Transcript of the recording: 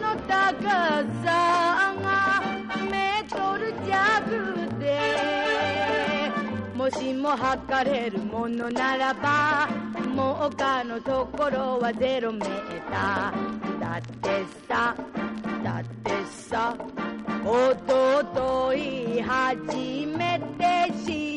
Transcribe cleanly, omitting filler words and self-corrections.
高さがメートル弱で、もしも測れるものならばもう他のところは0メーターだってさおととい初めて知